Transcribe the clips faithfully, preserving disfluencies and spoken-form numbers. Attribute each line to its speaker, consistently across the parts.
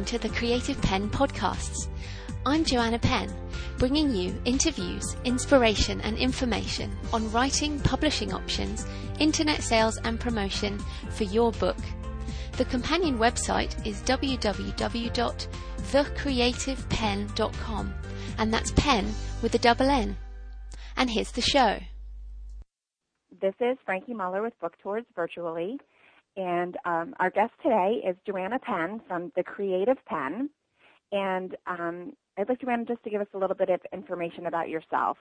Speaker 1: to the Creative Penn podcasts. I'm Joanna Penn, bringing you interviews, inspiration and information on writing, publishing options, internet sales and promotion for your book. The companion website is w w w dot the creative penn dot com, and that's pen with a double N. And here's the show.
Speaker 2: This is Frankie Muller with Book Tours Virtually, and um, our guest today is Joanna Penn from The Creative Penn, and um, I'd like Joanna just to give us a little bit of information about yourself.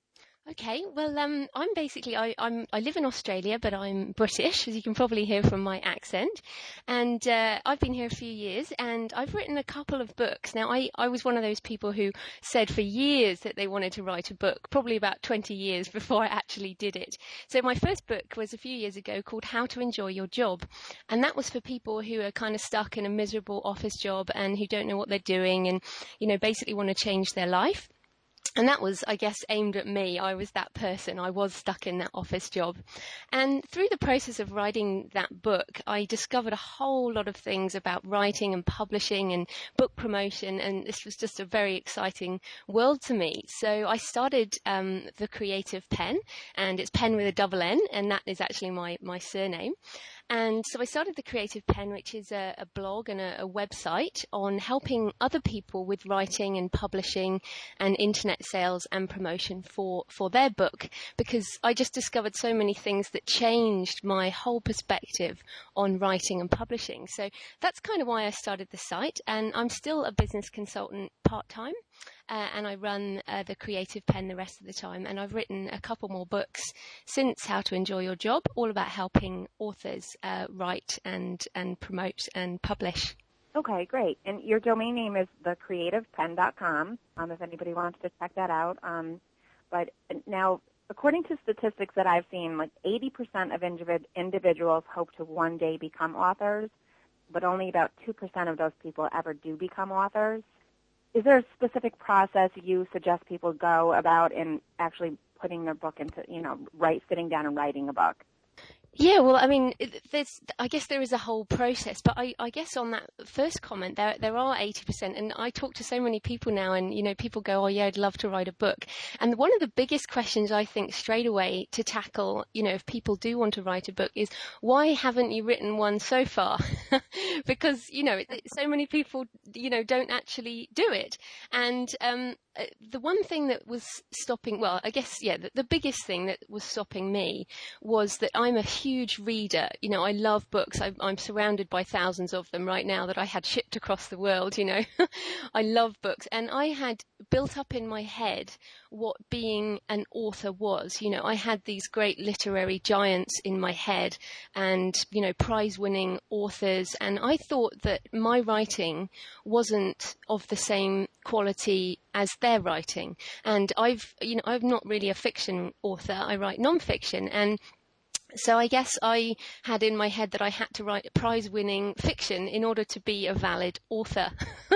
Speaker 1: Okay, well, um, I'm basically, I, I'm, I live in Australia, but I'm British, as you can probably hear from my accent. And uh, I've been here a few years, and I've written a couple of books. Now, I, I was one of those people who said for years that they wanted to write a book, probably about twenty years before I actually did it. So my first book was a few years ago called How to Enjoy Your Job. And that was for people who are kind of stuck in a miserable office job and who don't know what they're doing and, you know, basically want to change their life. And that was, I guess, aimed at me. I was that person. I was stuck in that office job. And through the process of writing that book, I discovered a whole lot of things about writing and publishing and book promotion. And this was just a very exciting world to me. So I started um, The Creative Penn, and it's Penn with a double N, and that is actually my, my surname. And so I started The Creative Penn, which is a, a blog and a, a website on helping other people with writing and publishing and internet sales and promotion for, for their book, because I just discovered so many things that changed my whole perspective on writing and publishing. So that's kind of why I started the site, and I'm still a business consultant part-time. Uh, and I run uh, The Creative Penn the rest of the time. And I've written a couple more books since How to Enjoy Your Job, all about helping authors uh, write and, and promote and publish.
Speaker 2: Okay, great. And your domain name is the creative penn dot com, um, if anybody wants to check that out. Um, but now, according to statistics that I've seen, like eighty percent of individ- individuals hope to one day become authors, but only about two percent of those people ever do become authors. Is there a specific process you suggest people go about in actually putting their book into, you know, write, sitting down and writing a book?
Speaker 1: Yeah, well, I mean, there's, I guess there is a whole process, but I, I guess on that first comment, there there are eighty percent, and I talk to so many people now, and, you know, people go, oh, yeah, I'd love to write a book. And one of the biggest questions I think straight away to tackle, you know, if people do want to write a book is, why haven't you written one so far? Because, you know, so many people, you know, don't actually do it. And um, the one thing that was stopping, well, I guess, yeah, the, the biggest thing that was stopping me was that I'm a huge reader. You know, I love books. I, I'm surrounded by thousands of them right now that I had shipped across the world, you know. I love books. And I had built up in my head what being an author was. You know, I had these great literary giants in my head and, you know, prize-winning authors. And I thought that my writing wasn't of the same quality as their writing. And I've, you know, I'm not really a fiction author. I write non-fiction. And so I guess I had in my head that I had to write prize-winning fiction in order to be a valid author.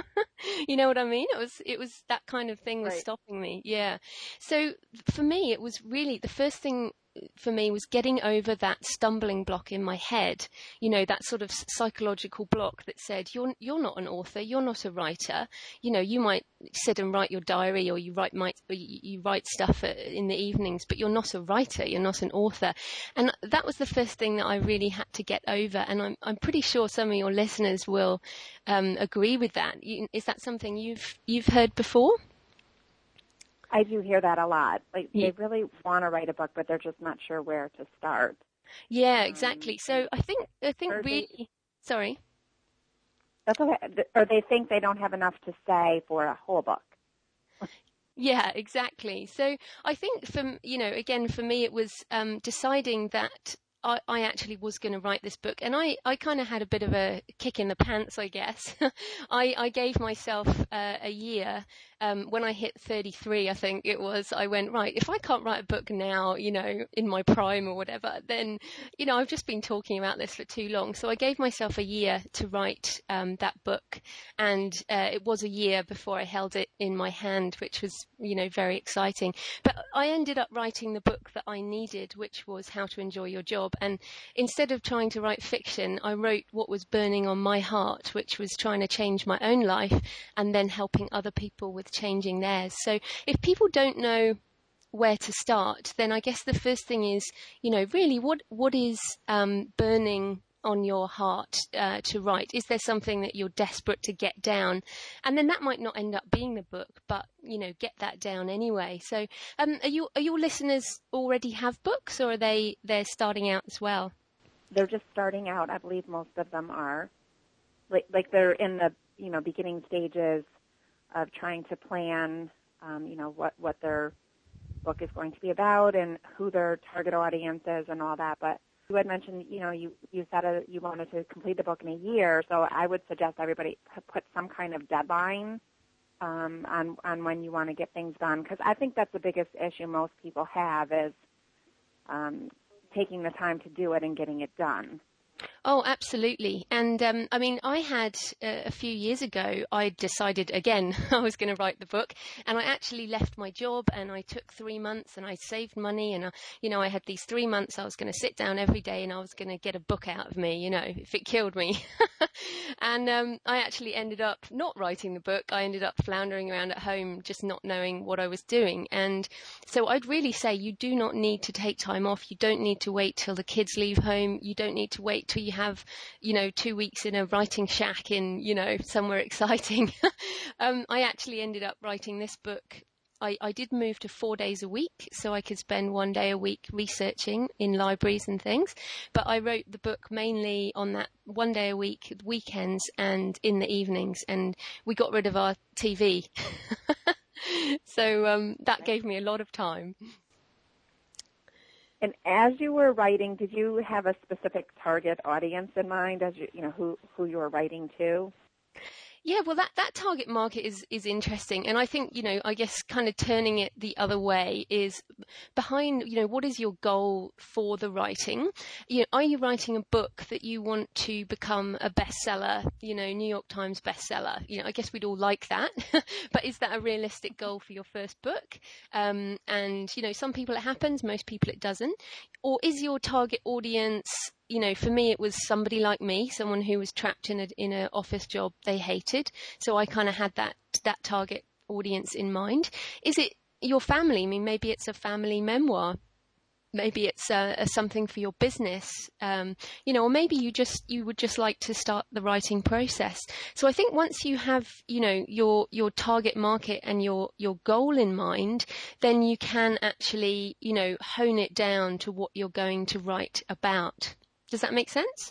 Speaker 1: You know what I mean? It was, it was that kind of thing was right. Stopping me. Yeah. So for me, it was really the first thing for me was getting over that stumbling block in my head, you know, that sort of psychological block that said, you're you're not an author, you're not a writer. You know, you might sit and write your diary, or you write might you write stuff in the evenings, but you're not a writer, you're not an author. And that was the first thing that I really had to get over. And I'm I'm pretty sure some of your listeners will um, agree with that. Is that something you've you've heard before?
Speaker 2: I do hear that a lot. Like
Speaker 1: yeah.
Speaker 2: They really want to write a book, but they're just not sure where to start.
Speaker 1: Yeah, exactly. Um, so I think I think really.
Speaker 2: They,
Speaker 1: sorry.
Speaker 2: That's okay. Or they think they don't have enough to say for a whole book.
Speaker 1: Yeah, exactly. So I think, for you know, again, for me, it was um, deciding that I, I actually was going to write this book. And I, I kind of had a bit of a kick in the pants, I guess. I, I gave myself uh, a year um, when I hit thirty-three, I think it was, I went, right, if I can't write a book now, you know, in my prime or whatever, then, you know, I've just been talking about this for too long. So I gave myself a year to write um, that book. And uh, it was a year before I held it in my hand, which was, you know, very exciting. But I ended up writing the book that I needed, which was How to Enjoy Your Job. And instead of trying to write fiction, I wrote what was burning on my heart, which was trying to change my own life and then helping other people with changing theirs. So if people don't know where to start, then I guess the first thing is, you know, really what what is um, burning on your heart uh, to write? Is there something that you're desperate to get down? And then that might not end up being the book, but, you know, get that down anyway. So um, are you are your listeners already have books, or are they they're starting out as well?
Speaker 2: They're just starting out. I believe most of them are. Like, like they're in the, you know, beginning stages of trying to plan, um, you know, what, what their book is going to be about and who their target audience is and all that. But you had mentioned, you know, you, you said a, you wanted to complete the book in a year, so I would suggest everybody put some kind of deadline um, on, on when you want to get things done, because I think that's the biggest issue most people have is um, taking the time to do it and getting it done.
Speaker 1: Oh, absolutely. And um, I mean, I had uh, a few years ago, I decided again I was going to write the book, and I actually left my job and I took three months and I saved money, and, I, you know, I had these three months I was going to sit down every day and I was going to get a book out of me, you know, if it killed me. And um, I actually ended up not writing the book. I ended up floundering around at home, just not knowing what I was doing. And so I'd really say you do not need to take time off. You don't need to wait till the kids leave home. You don't need to wait till you have, you know, two weeks in a writing shack in, you know, somewhere exciting. um, I actually ended up writing this book. I, I did move to four days a week, so I could spend one day a week researching in libraries and things. But I wrote the book mainly on that one day a week, weekends and in the evenings. And we got rid of our T V. So um, that gave me a lot of time.
Speaker 2: And as you were writing, did you have a specific target audience in mind as you, you know, who, who you were writing to?
Speaker 1: Yeah, well, that, that target market is, is interesting. And I think, you know, I guess kind of turning it the other way is behind, you know, what is your goal for the writing? You know, are you writing a book that you want to become a bestseller, you know, New York Times bestseller? You know, I guess we'd all like that. But is that a realistic goal for your first book? Um, and, you know, some people it happens, most people it doesn't. Or is your target audience, you know, for me, it was somebody like me, someone who was trapped in a in an office job they hated. So I kind of had that that target audience in mind. Is it your family? I mean, maybe it's a family memoir. Maybe it's a, a something for your business, um, you know, or maybe you just you would just like to start the writing process. So I think once you have, you know, your your target market and your your goal in mind, then you can actually, you know, hone it down to what you're going to write about. Does that make sense?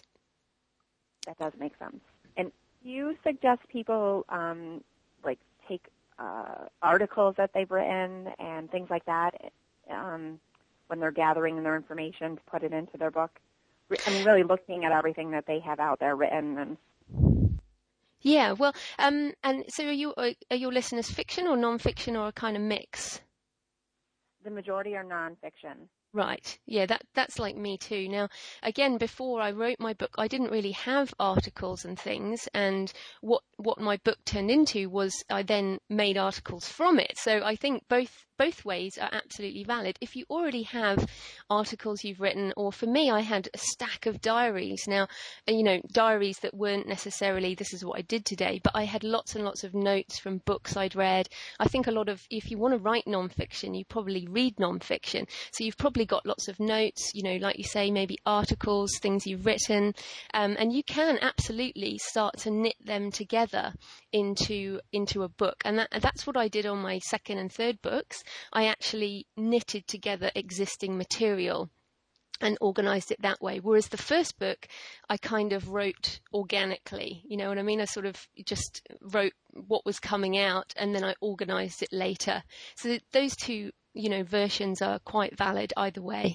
Speaker 2: That does make sense. And you suggest people um, like take uh, articles that they've written and things like that. Um, when they're gathering their information to put it into their book. I mean, really looking at everything that they have out there written. And
Speaker 1: yeah, well, um, and so are you, are your listeners fiction or non-fiction or a kind of mix?
Speaker 2: The majority are non-fiction.
Speaker 1: Right. Yeah, that that's like me too. Now, again, before I wrote my book, I didn't really have articles and things. And what what my book turned into was I then made articles from it. So I think both both ways are absolutely valid. If you already have articles you've written, or for me, I had a stack of diaries. Now, you know, diaries that weren't necessarily, this is what I did today, but I had lots and lots of notes from books I'd read. I think a lot of, if you want to write nonfiction, you probably read nonfiction. So you've probably got lots of notes, you know, like you say, maybe articles, things you've written, um, and you can absolutely start to knit them together into into a book. And that, that's what I did on my second and third books. I actually knitted together existing material and organized it that way. Whereas the first book, I kind of wrote organically. You know what I mean? I sort of just wrote what was coming out and then I organized it later. So those two, you know, versions are quite valid either way.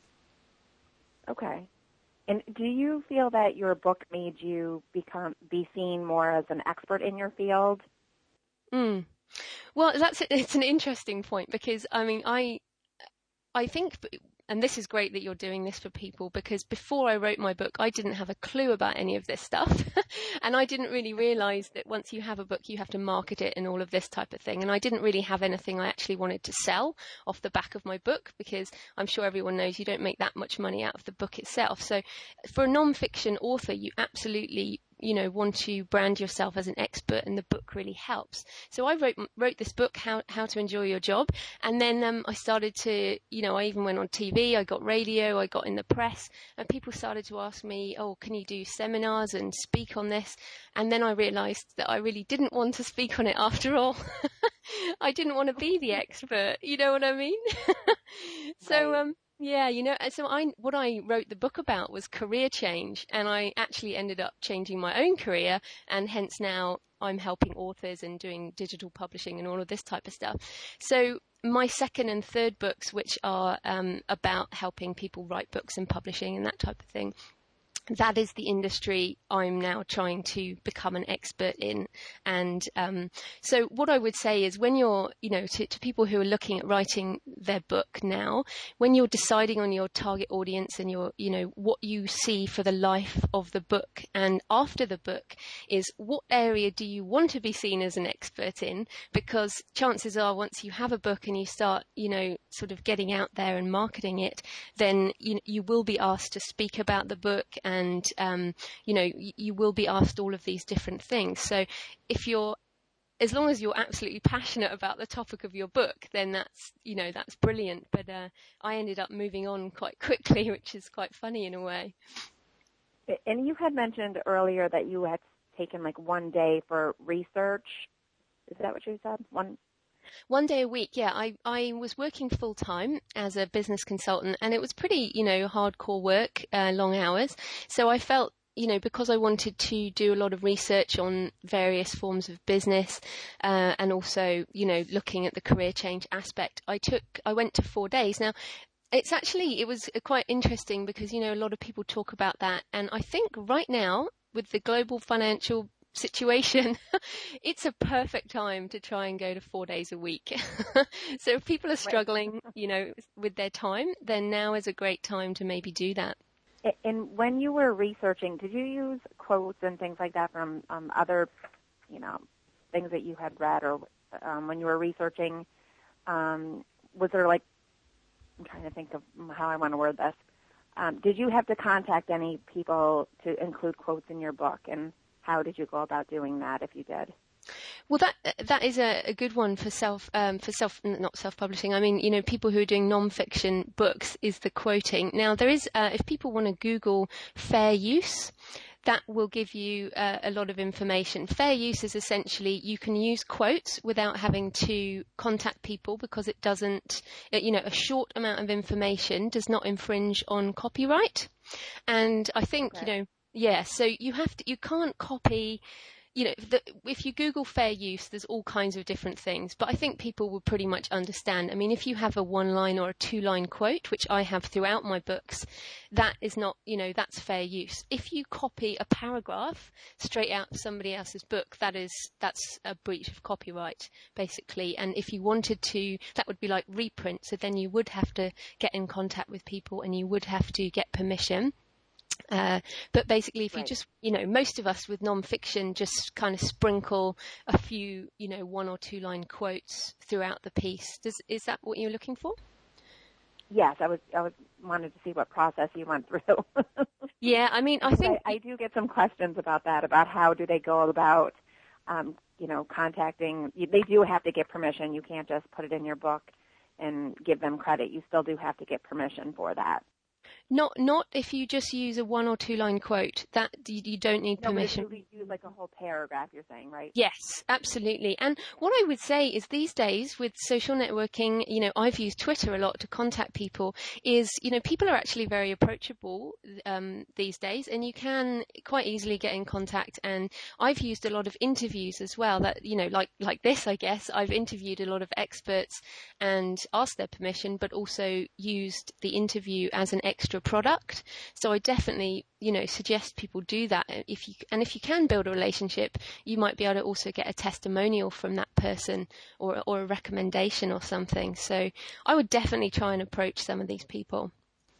Speaker 2: Okay. And do you feel that your book made you become be seen more as an expert in your field?
Speaker 1: Mm. Well, that's it's an interesting point because I mean, I I think, and this is great that you're doing this for people, because before I wrote my book, I didn't have a clue about any of this stuff. And I didn't really realize that once you have a book, you have to market it and all of this type of thing. And I didn't really have anything I actually wanted to sell off the back of my book, because I'm sure everyone knows you don't make that much money out of the book itself. So for a non-fiction author, you absolutely you know, want to brand yourself as an expert, and the book really helps. So I wrote wrote this book, How How to Enjoy Your Job, and then um, I started to, you know, I even went on T V, I got radio, I got in the press, and people started to ask me, oh, can you do seminars and speak on this? And then I realized that I really didn't want to speak on it after all. I didn't want to be the expert, you know what I mean? so,
Speaker 2: Right.
Speaker 1: um, Yeah, you know, so I, what I wrote the book about was career change, and I actually ended up changing my own career, and hence now I'm helping authors and doing digital publishing and all of this type of stuff. So my second and third books, which are um, about helping people write books and publishing and that type of thing, that is the industry I'm now trying to become an expert in. And um, so what I would say is, when you're, you know, to, to people who are looking at writing their book now, when you're deciding on your target audience and your, you know, what you see for the life of the book and after the book, is what area do you want to be seen as an expert in? Because chances are, once you have a book and you start, you know, sort of getting out there and marketing it, then you, you will be asked to speak about the book, and And, um, you know, you, you will be asked all of these different things. So if you're, as long as you're absolutely passionate about the topic of your book, then that's, you know, that's brilliant. But uh, I ended up moving on quite quickly, which is quite funny in a way.
Speaker 2: And you had mentioned earlier that you had taken like one day for research. Is that what you said? One
Speaker 1: One day a week, yeah. I, I was working full time as a business consultant, and it was pretty, you know, hardcore work, uh, long hours. So I felt, you know, because I wanted to do a lot of research on various forms of business, uh, and also, you know, looking at the career change aspect, I took, I went to four days. Now, it's actually, it was quite interesting because, you know, a lot of people talk about that. And I think right now, with the global financial situation, it's a perfect time to try and go to four days a week. So if people are struggling, you know, with their time, then now is a great time to maybe do that.
Speaker 2: And when you were researching, did you use quotes and things like that from um, other, you know, things that you had read, or um, when you were researching, um, was there like, I'm trying to think of how I want to word this. Um, did you have to contact any people to include quotes in your book, and how did you go about doing that if you did?
Speaker 1: Well, that that is a, a good one for self um, for self not self-publishing. I mean, you know, people who are doing non-fiction books, is the quoting. Now, there is uh, if people want to Google fair use, that will give you uh, a lot of information. Fair use is essentially, you can use quotes without having to contact people, because it doesn't, you know, a short amount of information does not infringe on copyright. And I think, okay. you know, yeah, so you have to, you can't copy, you know, the, if you Google fair use, there's all kinds of different things, but I think people will pretty much understand. I mean, if you have a one line or a two line quote, which I have throughout my books, that is not, you know, that's fair use. If you copy a paragraph straight out of somebody else's book, that is, that's a breach of copyright, basically. And if you wanted to, that would be like reprint. So then you would have to get in contact with people, and you would have to get permission. Uh, but basically, if you right. just, you know, most of us with non-fiction just kind of sprinkle a few, you know, one or two line quotes throughout the piece. Does, is that what you're looking for?
Speaker 2: Yes, I was, I was wanted to see what process you went through.
Speaker 1: Yeah, I mean, I think
Speaker 2: I, I do get some questions about that, about how do they go about, um, you know, contacting. They do have to get permission. You can't just put it in your book and give them credit. You still do have to get permission for that.
Speaker 1: Not not if you just use a one or two line quote. That you, you don't need
Speaker 2: no,
Speaker 1: permission.
Speaker 2: But if you use like a whole paragraph, you're saying, right?
Speaker 1: Yes, absolutely. And what I would say is, these days with social networking, you know, I've used Twitter a lot to contact people, is, you know, people are actually very approachable um, these days, and you can quite easily get in contact. And I've used a lot of interviews as well, that, you know, like, like this, I guess. I've interviewed a lot of experts and asked their permission, but also used the interview as an extra a product. So I definitely, you know, suggest people do that. If you, and if you can build a relationship, you might be able to also get a testimonial from that person or, or a recommendation or something. So I would definitely try and approach some of these people.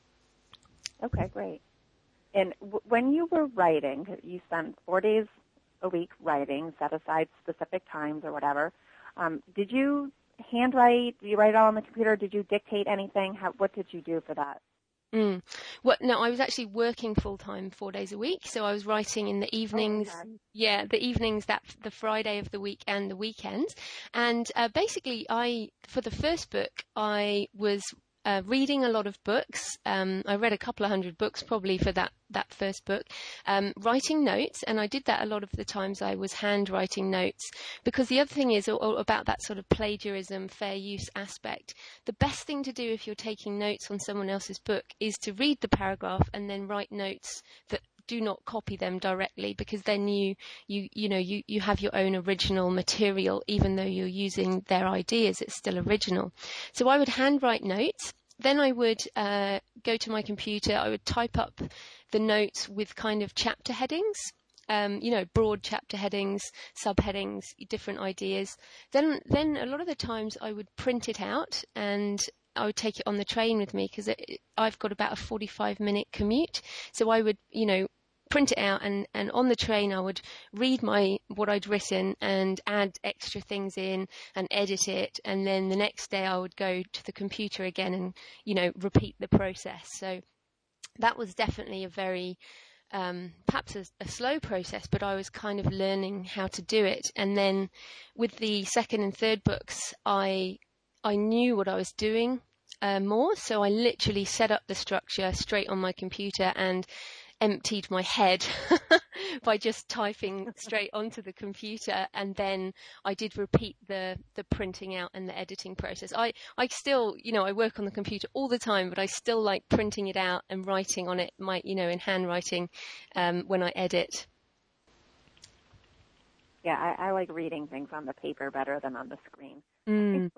Speaker 2: Okay, great. And w- when you were writing, you spent four days a week writing, set aside specific times or whatever. Um, did you handwrite? Did you write it all on the computer? Did you dictate anything? How, what did you do for that?
Speaker 1: Mm. Well, no, I was actually working full time four days a week, so I was writing in the evenings.
Speaker 2: Oh, okay.
Speaker 1: Yeah, the evenings, that the Friday of the week and the weekends. And uh, basically, I for the first book, I was uh, reading a lot of books. Um, I read a couple of hundred books probably for that that first book. Um, writing notes, and I did that a lot of the times. I was handwriting notes, because the other thing is about that sort of plagiarism, fair use aspect. The best thing to do if you're taking notes on someone else's book is to read the paragraph and then write notes that do not copy them directly, because then you you you know you you have your own original material. Even though you're using their ideas, it's still original. So I would handwrite notes. Then I would uh, go to my computer. I would type up the notes with kind of chapter headings, um, you know, broad chapter headings, subheadings, different ideas. Then, then a lot of the times I would print it out and I would take it on the train with me, because I've got about a forty-five minute commute. So I would, you know, print it out, and, and on the train I would read my what I'd written and add extra things in and edit it, and then the next day I would go to the computer again and, you know, repeat the process. So that was definitely a very um, perhaps a, a slow process, but I was kind of learning how to do it. And then with the second and third books, I I knew what I was doing uh, more, so I literally set up the structure straight on my computer and emptied my head by just typing straight onto the computer, and then I did repeat the the printing out and the editing process. I I still, you know, I work on the computer all the time, but I still like printing it out and writing on it, my you know, in handwriting um, when I edit.
Speaker 2: Yeah, I, I like reading things on the paper better than on the screen.
Speaker 1: Mm.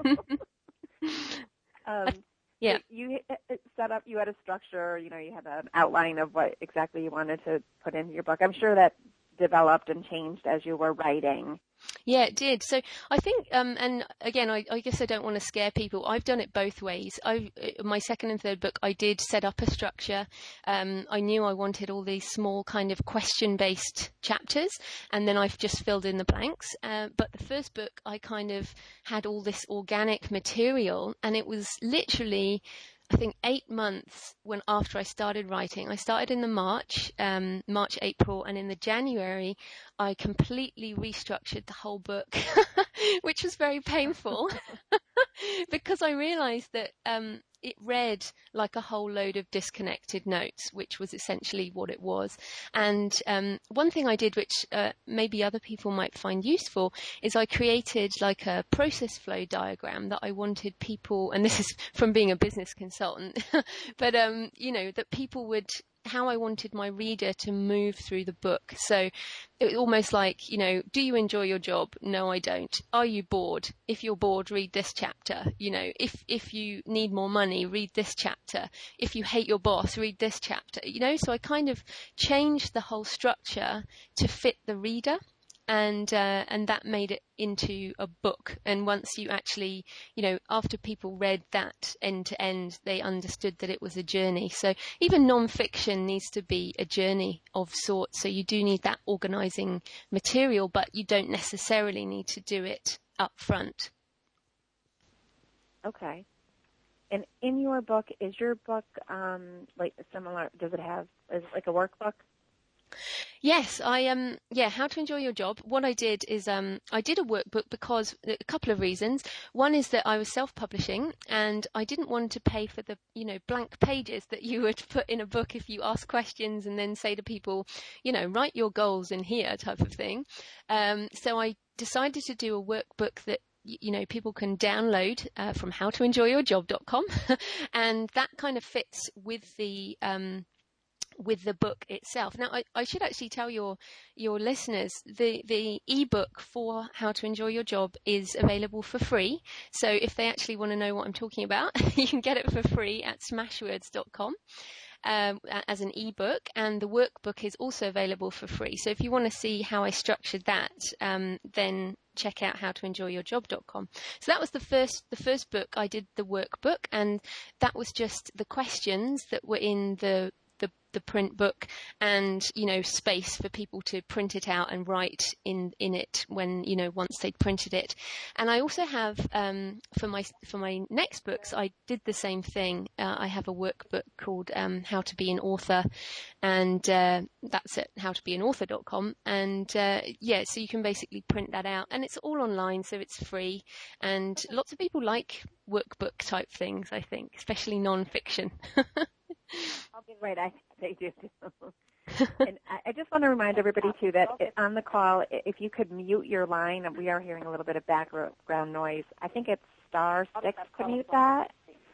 Speaker 2: um,
Speaker 1: Yeah.
Speaker 2: You set up, you had a structure, you know, you had an outline of what exactly you wanted to put into your book. I'm sure that developed and changed as you were writing.
Speaker 1: Yeah, it did. So I think, um, and again, I, I guess I don't want to scare people. I've done it both ways. I, my second and third book, I did set up a structure. Um, I knew I wanted all these small kind of question-based chapters, and then I've just filled in the blanks. Uh, but the first book, I kind of had all this organic material, and it was literally, I think, eight months when after I started writing. I started in the March, um, March, April, and in the January, I completely restructured the whole book, which was very painful because I realized that um, it read like a whole load of disconnected notes, which was essentially what it was. And um, one thing I did, which uh, maybe other people might find useful, is I created like a process flow diagram that I wanted people, and this is from being a business consultant, but um, you know, that people would, how I wanted my reader to move through the book. So it was almost like, you know, do you enjoy your job? No, I don't. Are you bored? If you're bored, read this chapter. You know, if, if you need more money, read this chapter. If you hate your boss, read this chapter. You know, so I kind of changed the whole structure to fit the reader. And uh, and that made it into a book. And once you actually, you know, after people read that end to end, they understood that it was a journey. So even non-fiction needs to be a journey of sorts. So you do need that organizing material, but you don't necessarily need to do it up front.
Speaker 2: Okay. And in your book, is your book um, like similar? Does it have, is it like a workbook?
Speaker 1: Yes, I um yeah, How to Enjoy Your Job. What I did is um I did a workbook because a couple of reasons. One is that I was self-publishing and I didn't want to pay for the, you know, blank pages that you would put in a book if you ask questions and then say to people, you know, write your goals in here type of thing. Um so I decided to do a workbook that, you know, people can download uh, from how to enjoy your job dot com and that kind of fits with the um with the book itself. Now, I, I should actually tell your your listeners, the, the ebook for How to Enjoy Your Job is available for free. So if they actually want to know what I'm talking about, you can get it for free at smashwords dot com. Um, as an ebook, and the workbook is also available for free. So if you want to see how I structured that, um, then check out how to enjoy your job dot com. So that was the first the first book. I did the workbook, and that was just the questions that were in the the, the print book, and, you know, space for people to print it out and write in, in it when, you know, once they'd printed it. And I also have, um, for my, for my next books, I did the same thing. Uh, I have a workbook called, um, How to Be an Author, and, uh, that's at how to be an author dot com. And, uh, yeah, so you can basically print that out, and it's all online, so it's free. And lots of people like workbook type things, I think, especially non-fiction.
Speaker 2: I'll be right. I they do. And I just want to remind everybody too that on the call, if you could mute your line, and we are hearing a little bit of background noise. I think it's star six to mute that.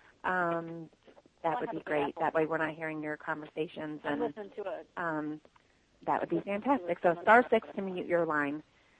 Speaker 2: Um, that would be great. That way, we're not hearing your conversations, and um, that would be fantastic. So star six to mute your line.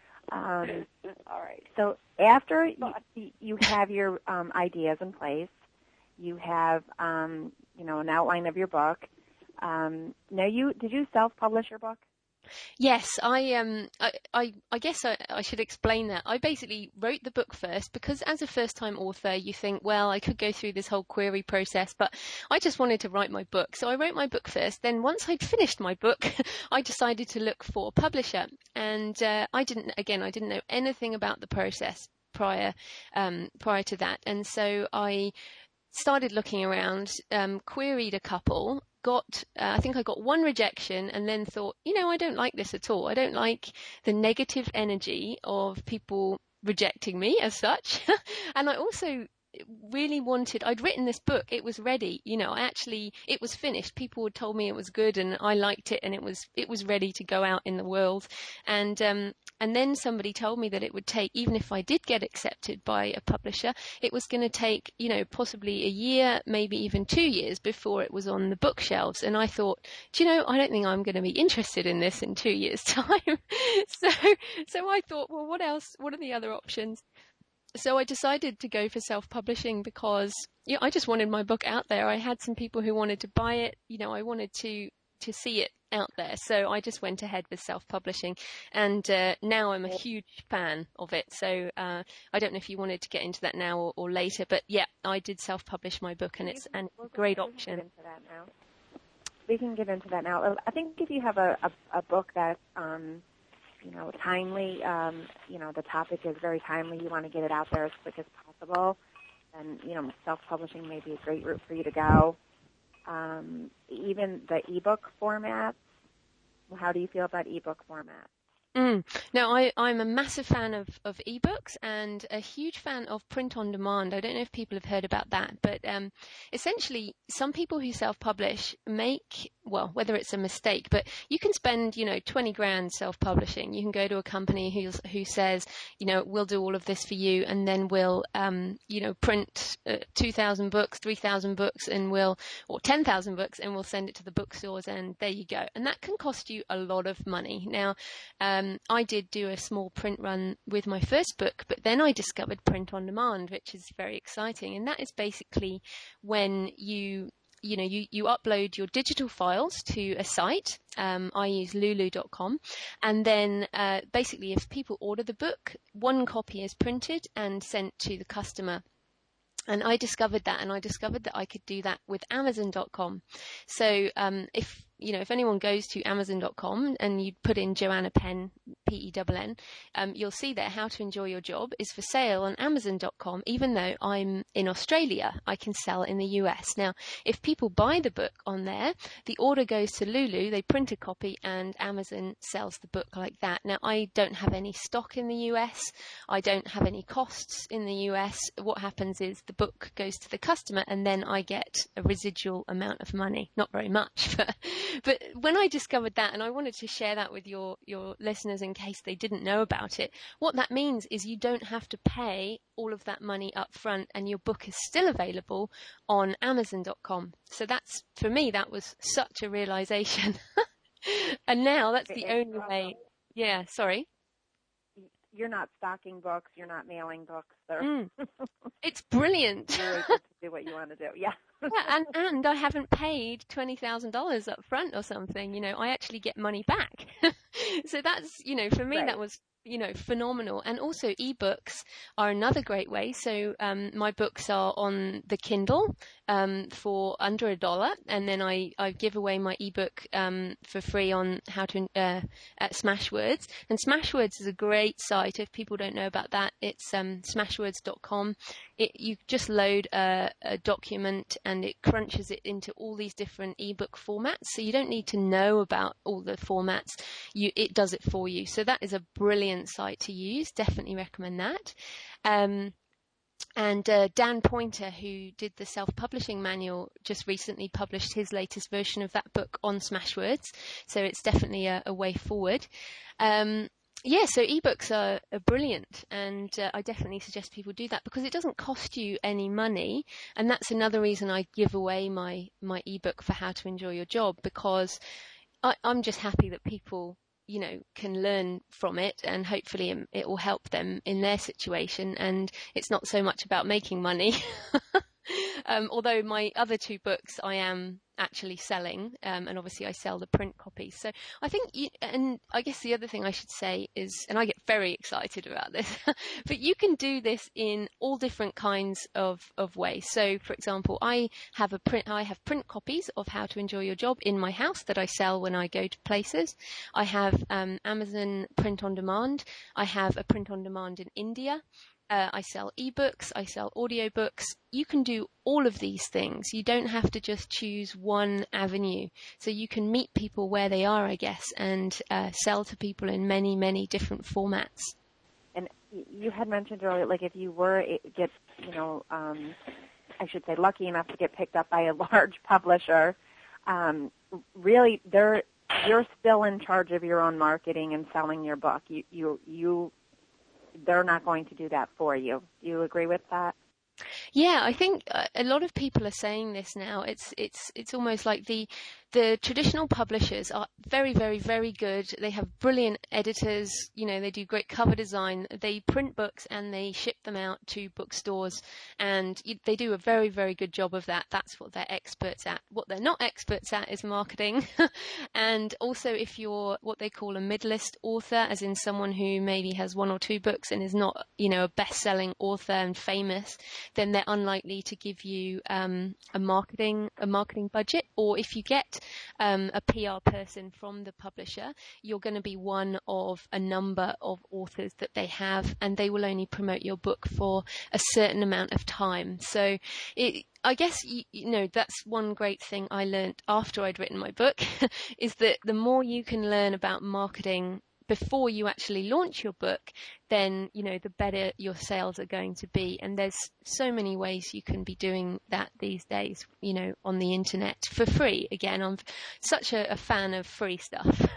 Speaker 2: Um,
Speaker 3: All right.
Speaker 2: So after you, you have your um, ideas in place, you have um, you know, an outline of your book. Um, now, you did you self-publish your book?
Speaker 1: Yes, I um, I, I, I guess I, I should explain that. I basically wrote the book first because, as a first-time author, you think, well, I could go through this whole query process, but I just wanted to write my book. So I wrote my book first. Then, once I'd finished my book, I decided to look for a publisher, and uh, I didn't. Again, I didn't know anything about the process prior um, prior to that, and so I started looking around, um, queried a couple, got, uh, I think I got one rejection, and then thought, you know, I don't like this at all. I don't like the negative energy of people rejecting me as such. And I also really wanted, I'd written this book, it was ready, you know, I actually, it was finished. People had told me it was good, and I liked it, and it was, it was ready to go out in the world. And, um, and then somebody told me that it would take, even if I did get accepted by a publisher, it was going to take, you know, possibly a year, maybe even two years before it was on the bookshelves. And I thought, do you know, I don't think I'm going to be interested in this in two years' time. so, so I thought, well, what else? What are the other options? So I decided to go for self-publishing because, you know, I just wanted my book out there. I had some people who wanted to buy it. You know, I wanted to, to see it out there. So I just went ahead with self-publishing, and uh, now I'm a huge fan of it. So uh, I don't know if you wanted to get into that now or, or later, but yeah, I did self-publish my book, and it's a great option.
Speaker 2: We can get into that now. We can get into that now. I think if you have a, a, a book that's, um, you know, timely, um, you know, the topic is very timely, you want to get it out there as quick as possible, and, you know, self-publishing may be a great route for you to go. Um, even the ebook format, how do you feel about ebook format?
Speaker 1: Mm. No, I, I'm a massive fan of, of ebooks and a huge fan of print on demand. I don't know if people have heard about that, but um, essentially some people who self-publish make, well, whether it's a mistake, but you can spend, you know, twenty grand self-publishing. You can go to a company who's, who says, you know, we'll do all of this for you, and then we'll, um, you know, print uh, two thousand books, three thousand books, and we'll, or ten thousand books, and we'll send it to the bookstores, and there you go. And that can cost you a lot of money. Now, um, I did do a small print run with my first book, but then I discovered print on demand, which is very exciting. And that is basically when you, you know, you, you upload your digital files to a site. Um, I use lulu dot com. And then uh, basically if people order the book, one copy is printed and sent to the customer. And I discovered that, and I discovered that I could do that with amazon dot com. So um, if, you know, if anyone goes to amazon dot com and you put in Joanna Penn, P E N N, um, you'll see that How to Enjoy Your Job is for sale on amazon dot com. Even though I'm in Australia, I can sell in the U S. Now, if people buy the book on there, the order goes to Lulu, they print a copy, and Amazon sells the book like that. Now, I don't have any stock in the U S. I don't have any costs in the U S. What happens is the book goes to the customer, and then I get a residual amount of money. Not very much, but But when I discovered that, and I wanted to share that with your, your listeners in case they didn't know about it, what that means is you don't have to pay all of that money up front, and your book is still available on Amazon dot com. So that's, for me, that was such a realization. And now that's the only way. Yeah, sorry.
Speaker 2: You're not stocking books. You're not mailing books.
Speaker 1: Mm. It's brilliant.
Speaker 2: You're able to do what you want to do. Yeah.
Speaker 1: Yeah, and, and I haven't paid twenty thousand dollars up front or something. You know, I actually get money back. So that's, you know, for me, right. That was, you know, phenomenal. And also ebooks are another great way. So um, my books are on the Kindle um, for under a dollar. And then I, I give away my ebook um, for free on how to, uh, at Smashwords. And Smashwords is a great site. If people don't know about that, it's um, smashwords dot com. It, you just load a, a document and it crunches it into all these different ebook formats. So you don't need to know about all the formats. You, it does it for you. So that is a brilliant site to use. Definitely recommend that. Um, and uh, Dan Poynter, who did the self-publishing manual, just recently published his latest version of that book on Smashwords. So it's definitely a, a way forward. Um, Yeah, so ebooks are, are brilliant, and uh, I definitely suggest people do that because it doesn't cost you any money, and that's another reason I give away my, my ebook for How to Enjoy Your Job, because I, I'm just happy that people, you know, can learn from it, and hopefully it will help them in their situation, and it's not so much about making money. Um, although my other two books I am actually selling, um, and obviously I sell the print copies. So I think, you, and I guess the other thing I should say is, and I get very excited about this, but you can do this in all different kinds of, of ways. So for example, I have a print, I have print copies of How to Enjoy Your Job in my house that I sell when I go to places. I have um, Amazon print on demand. I have a print on demand in India. Uh, I sell ebooks, I sell audiobooks. You can do all of these things. You don't have to just choose one avenue. So you can meet people where they are, I guess, and uh, sell to people in many, many different formats.
Speaker 2: And you had mentioned earlier, like if you were get, you know, um, I should say lucky enough to get picked up by a large publisher, um, really, they're, you're still in charge of your own marketing and selling your book. You, you, you. They're not going to do that for you. Do you agree with that?
Speaker 1: Yeah, I think a lot of people are saying this now. It's it's it's almost like the the traditional publishers are very, very, very good. They have brilliant editors. You know, they do great cover design. They print books and they ship them out to bookstores, and they do a very, very good job of that. That's what they're experts at. What they're not experts at is marketing. And also, if you're what they call a mid-list author, as in someone who maybe has one or two books and is not, you know, a best-selling author and famous, then they're unlikely to give you um, a marketing a marketing budget. Or if you get um, a P R person from the publisher, you're going to be one of a number of authors that they have, and they will only promote your book for a certain amount of time. So it, I guess, you, you know, that's one great thing I learned after I'd written my book, is that the more you can learn about marketing before you actually launch your book, then, you know, the better your sales are going to be. And there's so many ways you can be doing that these days, you know, on the internet for free. Again, I'm such a, a fan of free stuff.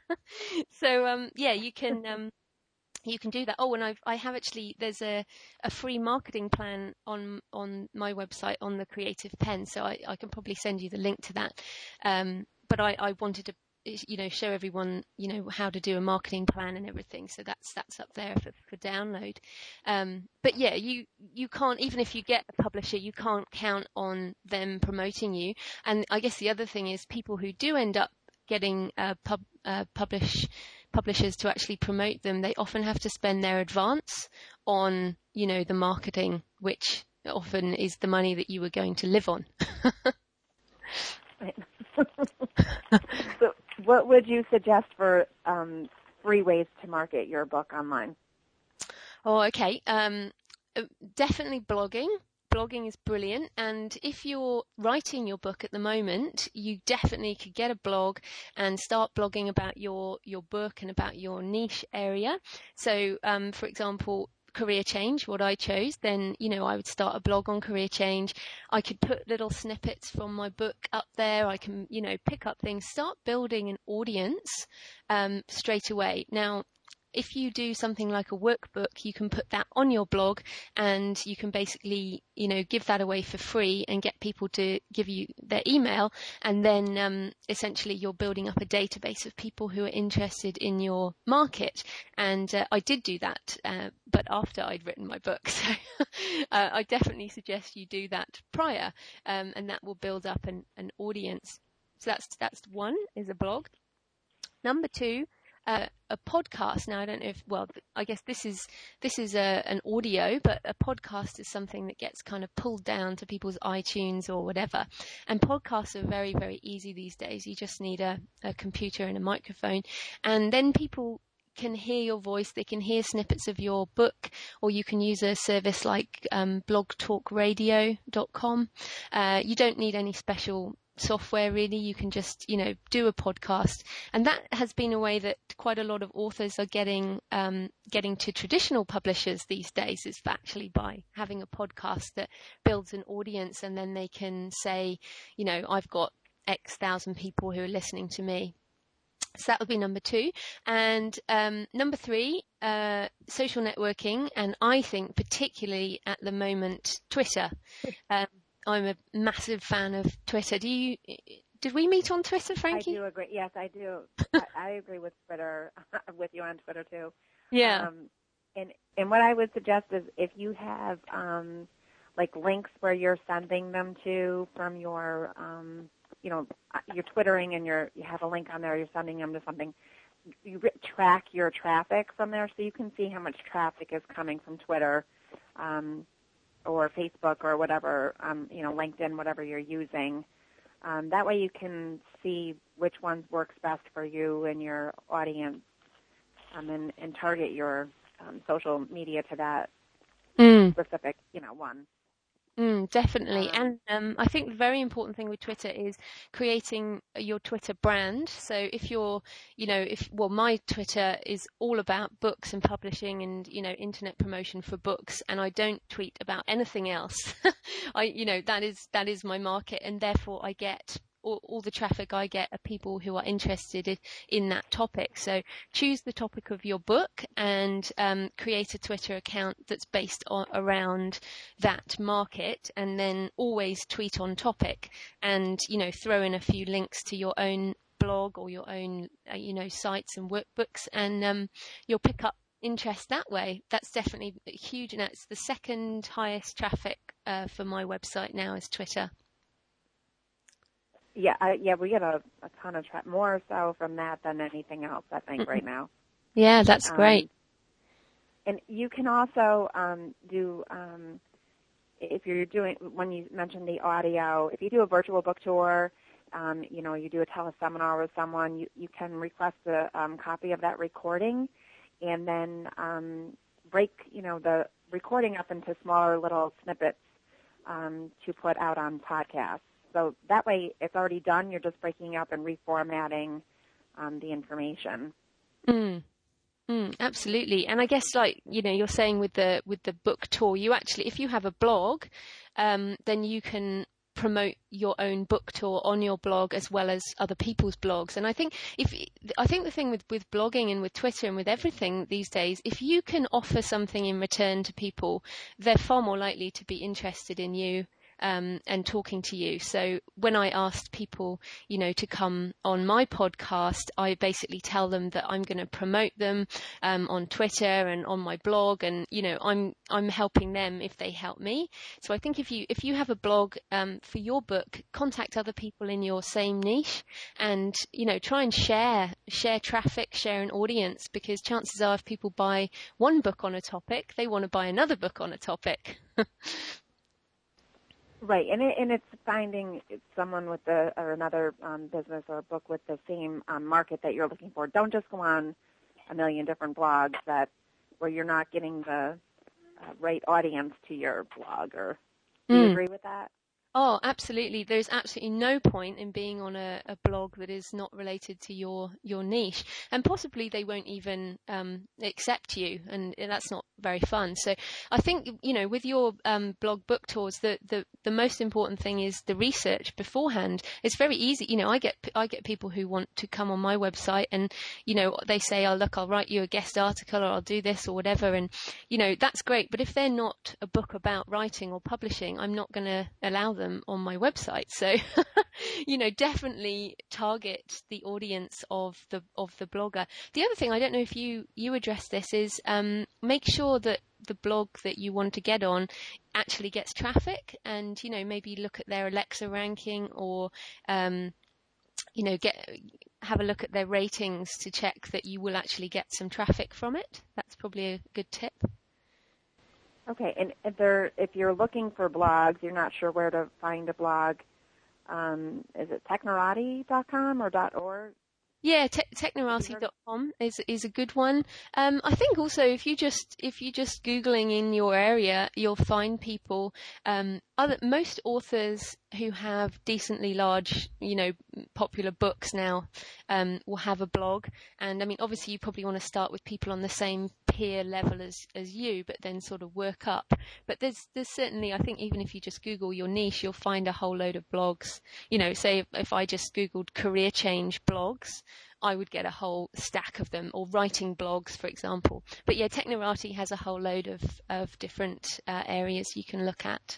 Speaker 1: So, um, yeah, you can, um, you can do that. Oh, and I've, I have actually, there's a, a free marketing plan on, on my website on the Creative Pen. So I, I can probably send you the link to that. Um, but I, I wanted to, you know, show everyone, you know, how to do a marketing plan and everything. So that's, that's up there for, for download. Um, but yeah, you, you can't, even if you get a publisher, you can't count on them promoting you. And I guess the other thing is people who do end up getting, uh, pub, uh, publish, publishers to actually promote them, they often have to spend their advance on, you know, the marketing, which often is the money that you were going to live on.
Speaker 2: So what would you suggest for um, free ways to market your book online?
Speaker 1: Oh, okay. Um, definitely blogging. Blogging is brilliant. And if you're writing your book at the moment, you definitely could get a blog and start blogging about your, your book and about your niche area. So, um, for example, Career Change, what I chose, then, you know, I would start a blog on Career Change. I could put little snippets from my book up there. I can, you know, pick up things, start building an audience um, straight away. Now, if you do something like a workbook, you can put that on your blog and you can basically, you know, give that away for free and get people to give you their email. And then um, essentially you're building up a database of people who are interested in your market. And uh, I did do that, uh, but after I'd written my book. So uh, I definitely suggest you do that prior, um, and that will build up an, an audience. So that's, that's one, is a blog. Number two, Uh, a podcast. Now, I don't know if, well, I guess this is this is a, an audio, but a podcast is something that gets kind of pulled down to people's iTunes or whatever. And podcasts are very, very easy these days. You just need a, a computer and a microphone. And then people can hear your voice. They can hear snippets of your book, or you can use a service like um, blog talk radio dot com. Uh, you don't need any special software really. You can just, you know, do a podcast, and that has been a way that quite a lot of authors are getting um, getting to traditional publishers these days, is actually by having a podcast that builds an audience, and then they can say, you know, I've got X thousand people who are listening to me. So that would be number two. And um, number three, uh, social networking, and I think particularly at the moment, Twitter. Um, I'm a massive fan of Twitter. Do you? Did we meet on Twitter, Frankie?
Speaker 2: I do agree. Yes, I do. I, I agree with Twitter, with you on Twitter too.
Speaker 1: Yeah.
Speaker 2: Um, and and what I would suggest is if you have um, like links where you're sending them to from your, um, you know, you're twittering and you're you have a link on there, you're sending them to something. You track your traffic from there, so you can see how much traffic is coming from Twitter. Um, or Facebook or whatever, um, you know, LinkedIn, whatever you're using. Um, that way you can see which ones works best for you and your audience, um, and, and target your um, social media to that mm. specific, you know, one.
Speaker 1: Mm, definitely. Um, and um, I think the very important thing with Twitter is creating your Twitter brand. So if you're, you know, if, well, my Twitter is all about books and publishing and, you know, internet promotion for books. And I don't tweet about anything else. I, you know, that is, that is my market. And therefore I get all, all the traffic I get are people who are interested in, in that topic. So choose the topic of your book and um, create a Twitter account that's based on, around that market, and then always tweet on topic, and, you know, throw in a few links to your own blog or your own, uh, you know, sites and workbooks, and um, you'll pick up interest that way. That's definitely huge, and that's the second highest traffic uh, for my website now is Twitter.
Speaker 2: Yeah, I, yeah, we get a, a ton of tra- more so from that than anything else, I think, mm-hmm. right now.
Speaker 1: Yeah, that's um, great.
Speaker 2: And you can also um, do, um, if you're doing, when you mentioned the audio, if you do a virtual book tour, um, you know, you do a teleseminar with someone, you, you can request a um, copy of that recording, and then um, break, you know, the recording up into smaller little snippets um, to put out on podcasts. So that way it's already done. You're just breaking up and reformatting um, the information.
Speaker 1: Mm. Mm, absolutely. And I guess, like, you know, you're saying with the with the book tour, you actually, if you have a blog, um, then you can promote your own book tour on your blog as well as other people's blogs. And I think if I think the thing with, with blogging and with Twitter and with everything these days, if you can offer something in return to people, they're far more likely to be interested in you. Um, and talking to you. So when I asked people, you know, to come on my podcast, I basically tell them that I'm going to promote them um, on Twitter and on my blog, and, you know, I'm I'm helping them if they help me. So I think if you if you have a blog um, for your book, contact other people in your same niche, and, you know, try and share share traffic, share an audience, because chances are if people buy one book on a topic, they want to buy another book on a topic.
Speaker 2: Right, and it, and it's finding someone with the or another um, business or book with the same um, market that you're looking for. Don't just go on a million different blogs that where you're not getting the uh, right audience to your blog. Or do you mm. agree with that?
Speaker 1: Oh, absolutely. There's absolutely no point in being on a, a blog that is not related to your, your niche, and possibly they won't even um, accept you, and that's not very fun. So I think, you know, with your um, blog book tours, the, the, the most important thing is the research beforehand. It's very easy. You know, I get, I get people who want to come on my website and, you know, they say, oh, look, I'll write you a guest article or I'll do this or whatever. And, you know, that's great. But if they're not a book about writing or publishing, I'm not going to allow them on my website. So, you know, definitely target the audience of the, of the blogger. The other thing, I don't know if you, you address this, is um, make sure that the blog that you want to get on actually gets traffic, and, you know, maybe look at their Alexa ranking, or, um, you know, get have a look at their ratings to check that you will actually get some traffic from it. That's probably a good tip.
Speaker 2: Okay, and if, there, if you're looking for blogs, you're not sure where to find a blog, um, is it technorati dot com or .org?
Speaker 1: Yeah, te- technorati dot com is is a good one. Um, I think also if you just if you just Googling in your area, you'll find people. Um, other most authors who have decently large, you know, popular books now um, will have a blog. And I mean, obviously, you probably want to start with people on the same peer level as as you, but then sort of work up. But there's there's certainly, I think, even if you just Google your niche, you'll find a whole load of blogs. You know, say if, if I just Googled career change blogs, I would get a whole stack of them, or writing blogs, for example. But yeah, Technorati has a whole load of, of different uh, areas you can look at.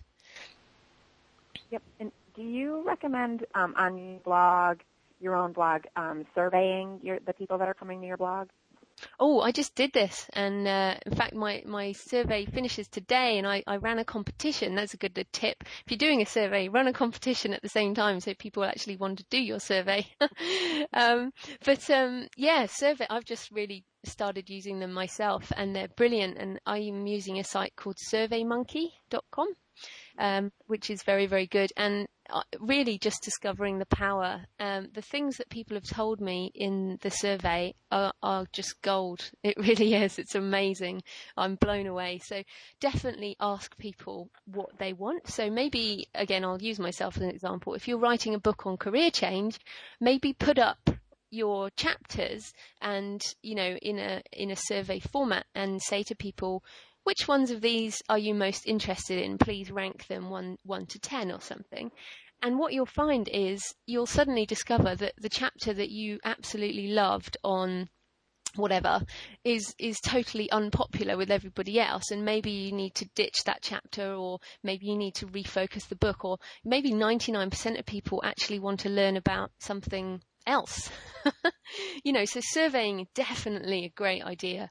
Speaker 2: Yep. And do you recommend um, on your blog, your own blog, um, surveying your, the people that are coming to your blog?
Speaker 1: Oh, I just did this, and uh, in fact, my, my survey finishes today, and I, I ran a competition. That's a good tip. If you're doing a survey, run a competition at the same time so people actually want to do your survey. um, but um, yeah, survey. I've just really started using them myself, and they're brilliant. And I'm using a site called survey monkey dot com. Um, which is very, very good, and uh, really just discovering the power. Um, the things that people have told me in the survey are, are just gold. It really is. It's amazing. I'm blown away. So definitely ask people what they want. So maybe, again, I'll use myself as an example. If you're writing a book on career change, maybe put up your chapters and, you know, in a in a survey format, and say to people, which ones of these are you most interested in? Please rank them one, one to ten or something. And what you'll find is you'll suddenly discover that the chapter that you absolutely loved on whatever is is totally unpopular with everybody else, and maybe you need to ditch that chapter, or maybe you need to refocus the book, or maybe ninety-nine percent of people actually want to learn about something else. You know, so surveying is definitely a great idea.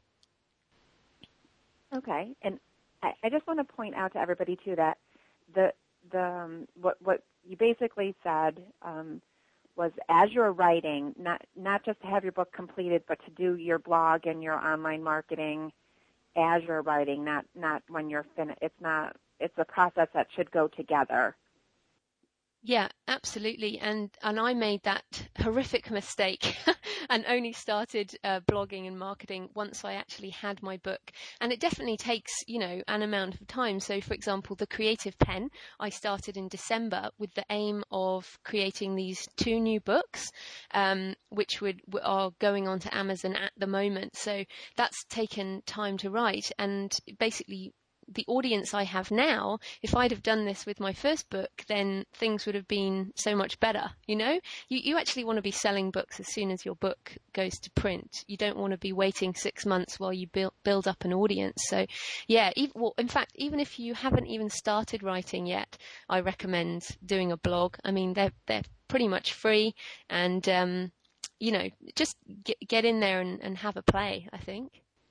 Speaker 2: Okay, and I, I just want to point out to everybody too that the the um, what what you basically said um, was, as you're writing, not not just to have your book completed, but to do your blog and your online marketing as you're writing, not not when you're finished. It's not. It's a process that should go together.
Speaker 1: Yeah, absolutely. And and I made that horrific mistake and only started uh, blogging and marketing once I actually had my book. And it definitely takes, you know, an amount of time. So, for example, the Creative Pen, I started in December with the aim of creating these two new books, um, which would are going on to Amazon at the moment. So that's taken time to write, and basically the audience I have now, if I'd have done this with my first book, then things would have been so much better. You know, you, you actually want to be selling books as soon as your book goes to print. You don't want to be waiting six months while you build, build up an audience. So yeah, even, well, in fact, even if you haven't even started writing yet, I recommend doing a blog. I mean, they're, they're pretty much free, and, um, you know, just get, get in there and, and have a play, I think.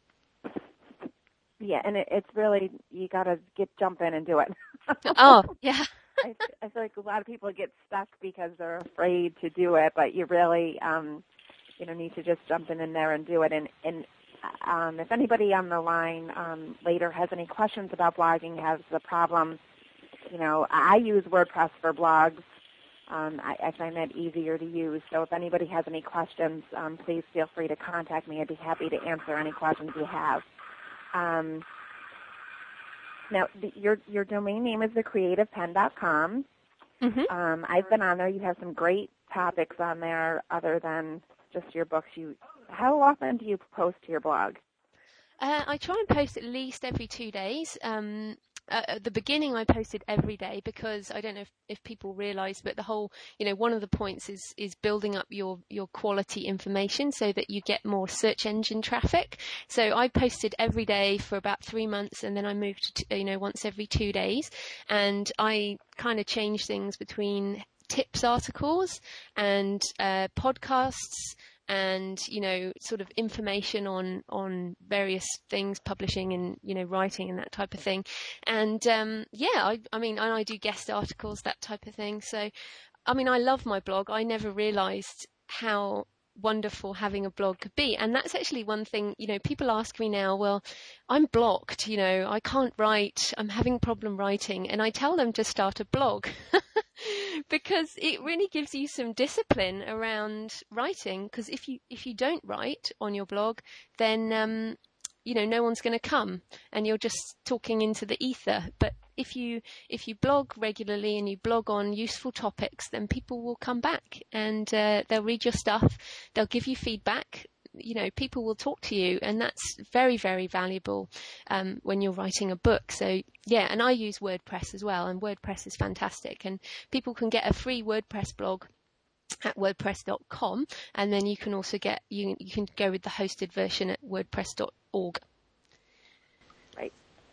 Speaker 2: Yeah, and it, it's really, you got to get jump in and do it.
Speaker 1: Oh, yeah.
Speaker 2: I, I feel like a lot of people get stuck because they're afraid to do it, but you really, um, you know, need to just jump in, in there and do it. And, and um, if anybody on the line um, later has any questions about blogging, has a problem, you know, I use WordPress for blogs. Um, I, I find that easier to use. So if anybody has any questions, um, please feel free to contact me. I'd be happy to answer any questions you have. Um, now, the, your your domain name is the creative pen dot com.
Speaker 1: Mm-hmm.
Speaker 2: Um, I've been on there. You have some great topics on there other than just your books. You, how often do you post to your blog?
Speaker 1: Uh, I try and post at least every two days. Um, uh, at the beginning, I posted every day because I don't know if, if people realize, but the whole, you know, one of the points is is building up your, your quality information so that you get more search engine traffic. So I posted every day for about three months, and then I moved to, you know, once every two days. And I kind of changed things between tips articles and uh, podcasts, and, you know, sort of information on, on various things, publishing and, you know, writing and that type of thing. And, um, yeah, I, I mean, and I do guest articles, that type of thing. So, I mean, I love my blog. I never realized how wonderful having a blog could be. And that's actually one thing, you know, people ask me now, well, I'm blocked, you know, I can't write, I'm having a problem writing. And I tell them to start a blog. Because it really gives you some discipline around writing. Because if you if you don't write on your blog, then um, you know no one's going to come, and you're just talking into the ether. But if you if you blog regularly and you blog on useful topics, then people will come back and uh, they'll read your stuff, they'll give you feedback. You know, people will talk to you, and that's very, very valuable um, when you're writing a book. So, yeah, and I use WordPress as well, and WordPress is fantastic. And people can get a free WordPress blog at wordpress dot com, and then you can also get, you, you can go with the hosted version at wordpress dot org.
Speaker 2: Right.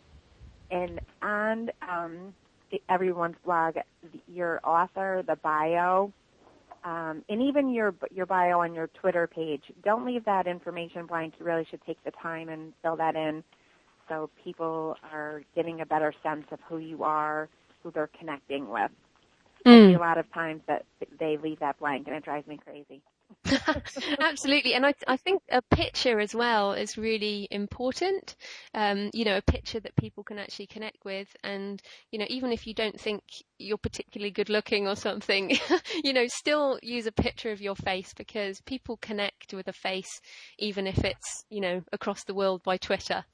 Speaker 2: And on um, everyone's blog, your author, the bio, Um, and even your your bio on your Twitter page, don't leave that information blank. You really should take the time and fill that in so people are getting a better sense of who you are, who they're connecting with. Mm. I see a lot of times that they leave that blank, and it drives me crazy.
Speaker 1: Absolutely. And I, I think a picture as well is really important. Um, you know, a picture that people can actually connect with. And, you know, even if you don't think you're particularly good looking or something, you know, still use a picture of your face, because people connect with a face, even if it's, you know, across the world by Twitter.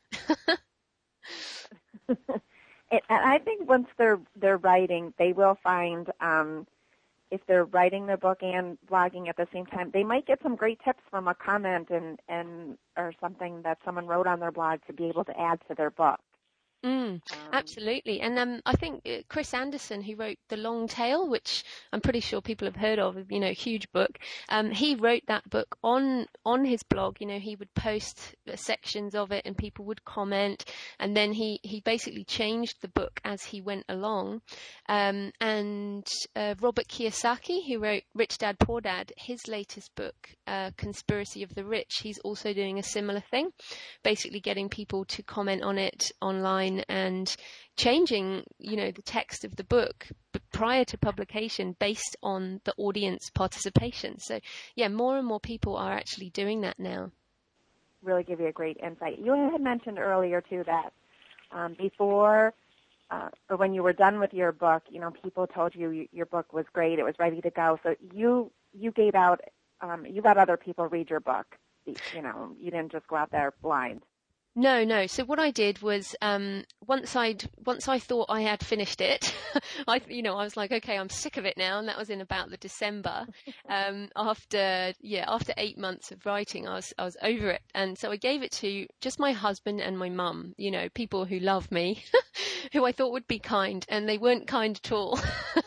Speaker 2: And I think once they're, they're writing, they will find, um, if they're writing their book and blogging at the same time, they might get some great tips from a comment and, and or something that someone wrote on their blog to be able to add to their book.
Speaker 1: Mm, um, absolutely. And um, I think Chris Anderson, who wrote The Long Tail, which I'm pretty sure people have heard of, you know, huge book, um, he wrote that book on on his blog. You know, he would post sections of it and people would comment, and then he, he basically changed the book as he went along. Um, and uh, Robert Kiyosaki, who wrote Rich Dad, Poor Dad, his latest book, uh, Conspiracy of the Rich, he's also doing a similar thing, basically getting people to comment on it online and changing, you know, the text of the book prior to publication based on the audience participation. So, yeah, more and more people are actually doing that now.
Speaker 2: Really give you a great insight. You had mentioned earlier, too, that um, before uh, or when you were done with your book, you know, people told you your book was great, it was ready to go. So you you gave out, um, you let other people read your book. You know, you didn't just go out there blind.
Speaker 1: No, no. So what I did was, um, once I'd, once I thought I had finished it, I, you know, I was like, okay, I'm sick of it now. And that was in about the December, um, after, yeah, after eight months of writing, I was, I was over it. And so I gave it to just my husband and my mum, you know, people who love me, who I thought would be kind, and they weren't kind at all.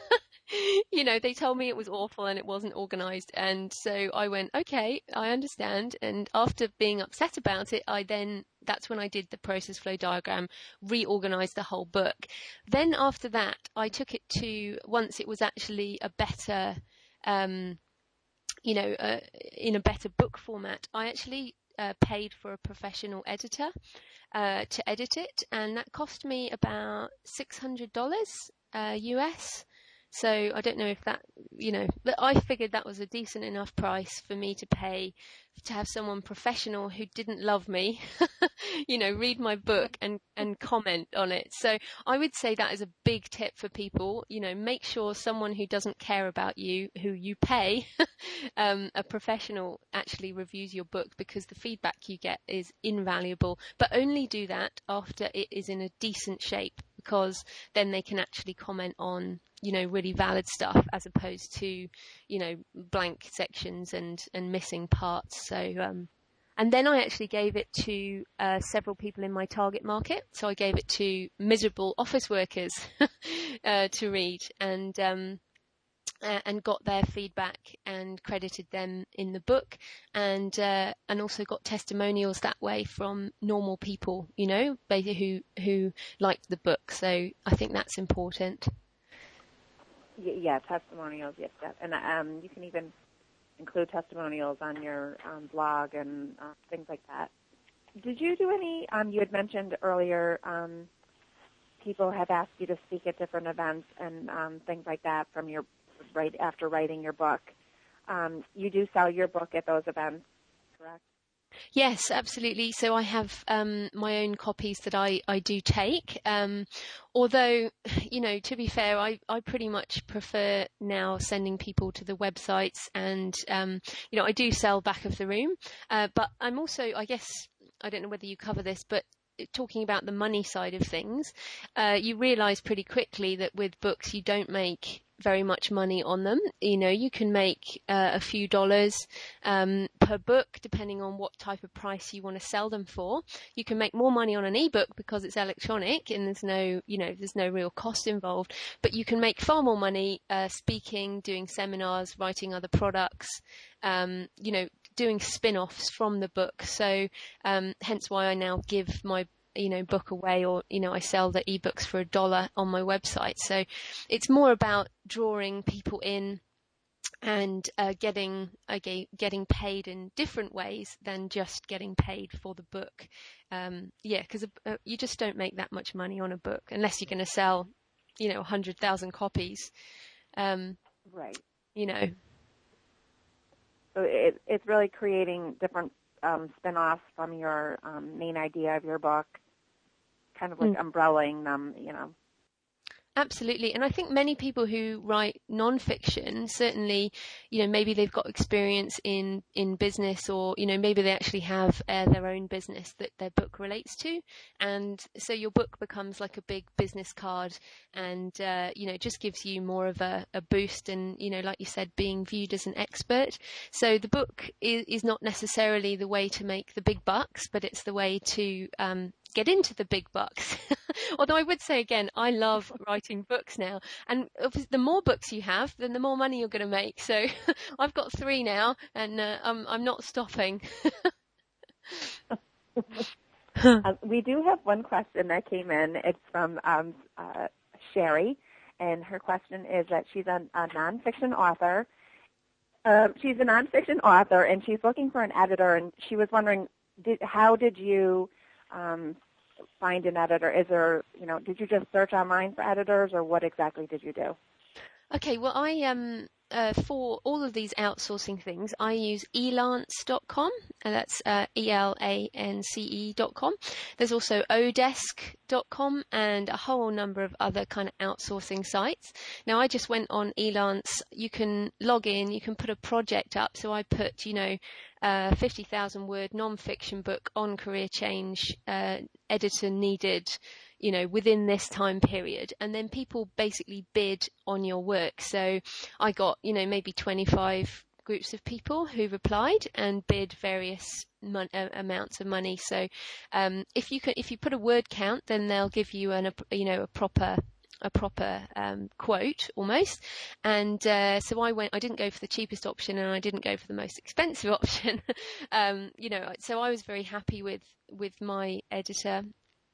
Speaker 1: You know, they told me it was awful and it wasn't organized. And so I went, okay, I understand. And after being upset about it, I then, that's when I did the process flow diagram, reorganized the whole book. Then after that, I took it to, once it was actually a better, um, you know, uh, in a better book format, I actually uh, paid for a professional editor uh, to edit it. And that cost me about six hundred dollars uh, U S. So I don't know if that, you know, but I figured that was a decent enough price for me to pay to have someone professional who didn't love me, you know, read my book and, and comment on it. So I would say that is a big tip for people. You know, make sure someone who doesn't care about you, who you pay, um, a professional actually reviews your book, because the feedback you get is invaluable. But only do that after it is in a decent shape, because then they can actually comment on, you know, really valid stuff, as opposed to, you know, blank sections and, and missing parts. So, um, And then I actually gave it to uh, several people in my target market. So I gave it to miserable office workers uh, to read, and um, uh, and got their feedback and credited them in the book, and uh, and also got testimonials that way from normal people, you know, basically who who liked the book. So I think that's important.
Speaker 2: Yeah, testimonials. Yes, and um, you can even include testimonials on your um, blog and uh, things like that. Did you do any, um, you had mentioned earlier um, people have asked you to speak at different events and um, things like that from your, right after writing your book. Um, you do sell your book at those events, correct?
Speaker 1: Yes, absolutely. So I have um, my own copies that I, I do take. Um, although, you know, to be fair, I, I pretty much prefer now sending people to the websites, and, um, you know, I do sell back of the room. Uh, but I'm also, I guess, I don't know whether you cover this, but talking about the money side of things, uh, you realize pretty quickly that with books, you don't make very much money on them. You know, you can make uh, a few dollars um, per book, depending on what type of price you want to sell them for. You can make more money on an ebook because it's electronic and there's no, you know, there's no real cost involved. But you can make far more money uh, speaking, doing seminars, writing other products, um, you know, doing spin-offs from the book. So um, hence why I now give my you know, book away, or, you know, I sell the ebooks for a dollar on my website. So it's more about drawing people in and uh, getting uh, getting paid in different ways than just getting paid for the book. Um, yeah, because uh, you just don't make that much money on a book unless you're going to sell, you know, one hundred thousand copies. Um,
Speaker 2: right.
Speaker 1: You know.
Speaker 2: So it, it's really creating different um, spin-offs from your um, main idea of your book, kind of like mm. umbrellaing them, you know.
Speaker 1: Absolutely. And I think many people who write nonfiction, certainly, you know, maybe they've got experience in, in business, or, you know, maybe they actually have uh, their own business that their book relates to. And so your book becomes like a big business card, and, uh, you know, just gives you more of a, a boost, and, you know, like you said, being viewed as an expert. So the book is, is not necessarily the way to make the big bucks, but it's the way to, um, get into the big bucks. Although I would say again, I love writing books now, and the more books you have, then the more money you're going to make. So I've got three now, and uh, I'm I'm not stopping.
Speaker 2: uh, we do have one question that came in. It's from um, uh, Sherry, and her question is that she's a, a nonfiction author. Uh, she's a nonfiction author, and she's looking for an editor, and she was wondering, did, how did you Um, find an editor? Is there, you know, did you just search online for editors, or what exactly did you do?
Speaker 1: Okay, well, I um uh, for all of these outsourcing things, I use elance dot com, and that's uh, E L A N C E dot com. There's also odesk dot com and a whole number of other kind of outsourcing sites. Now, I just went on Elance. You can log in, you can put a project up. So I put, you know, a fifty thousand word non-fiction book on career change, uh, editor needed, you know, within this time period. And then people basically bid on your work. So I got, you know, maybe twenty-five groups of people who replied and bid various mon- uh, amounts of money. So um, if you can, if you put a word count, then they'll give you an, a, you know, a proper a proper um, quote almost. And uh, so I went, I didn't go for the cheapest option, and I didn't go for the most expensive option. um, you know, so I was very happy with, with my editor.